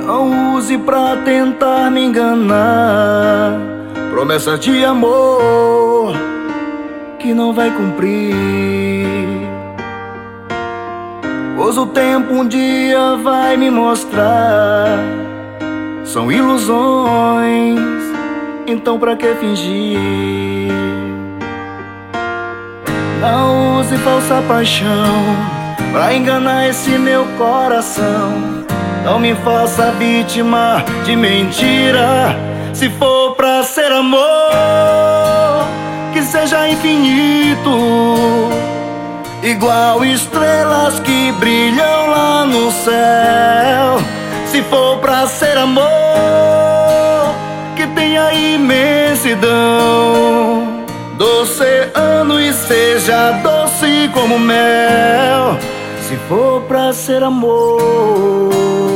Não use pra tentar me enganar, promessa de amor que não vai cumprir. Pois o tempo um dia vai me mostrar, são ilusões, então pra que fingir? Não use falsa paixão pra enganar esse meu coração. Não me faça vítima de mentira. Se for pra ser amor, que seja infinito, igual estrelas que brilham lá no céu. Se for pra ser amor, que tenha imensidão do oceano e seja doce como mel. Se for pra ser amor,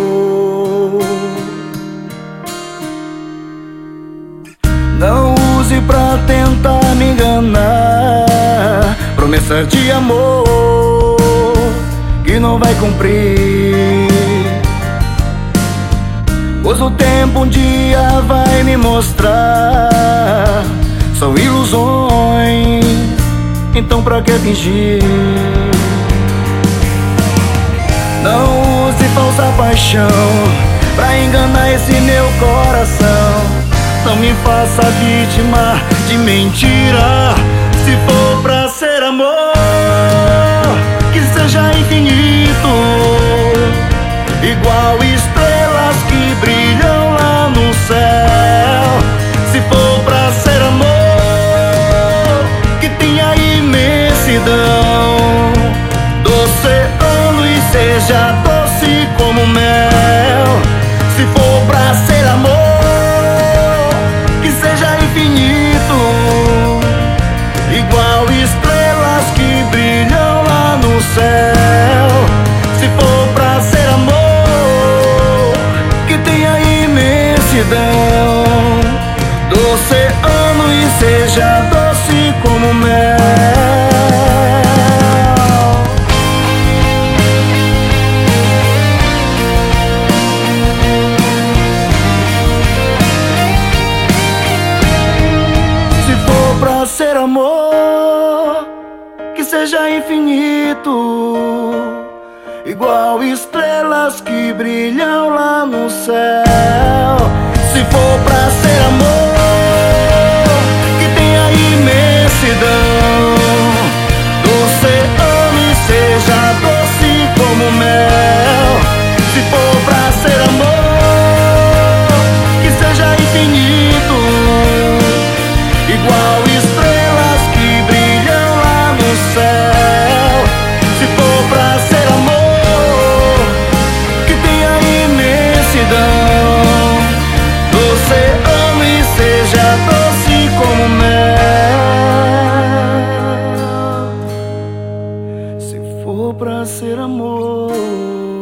não use pra tentar me enganar, promessa de amor que não vai cumprir. Pois o tempo um dia vai me mostrar, são ilusões, então pra que fingir? Não use falsa paixão pra enganar esse meu coração. Não me faça vítima de mentira. Se for pra ser amor, que seja infinito, igual estrelas que brilham lá no céu. Se for pra ser amor, que tenha imensidão do oceano e seja doce como mel. Se for pra ser amor, que seja infinito, igual estrelas que brilham lá no céu. Se for pra ser amor, que tenha imensidão do oceano e seja doce como mel. Pra ser amor, que seja infinito, igual estrelas que brilham lá no céu. Se for pra ser amor, que tenha imensidão do oceano e seja doce como mel. Se for pra ser amor, que seja infinito, igual estrelas que brilham lá no céu. Se for pra ser amor, que tenha imensidão do oceano e seja doce como mel. Se for pra ser amor.